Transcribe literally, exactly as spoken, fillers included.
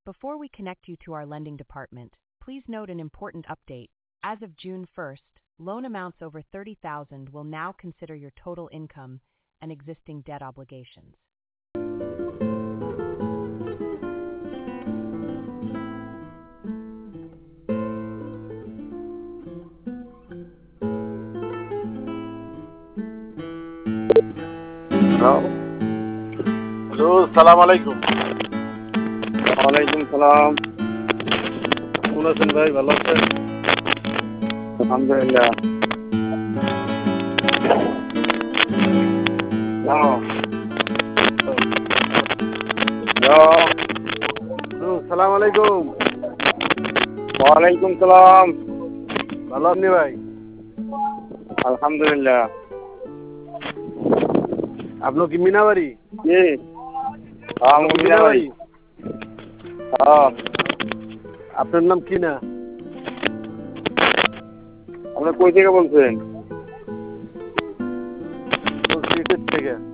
Before we connect you to our lending department, please note an important update. As of June first, loan amounts over thirty thousand will now consider your total income and existing debt obligations. Hello, hello, সালাম আলাইকুম। ওয়ালাইকুম সালাম। কেমন আছেন ভাই? ভালো আছেন? আলহামদুলিল্লাহ। হ্যালো, হ্যালো, হ্যালো, সালাম আলাইকুম। ওয়ালাইকুম সালাম। ভালো আপনি ভাই? আলহামদুলিল্লাহ। আপনার কি মিনাবাড়ি? জি, আমি মিনাবাড়ি। হ্যাঁ, আপনার নাম কি না? আপনি কই থেকে বলছেন? বলছি থেকে।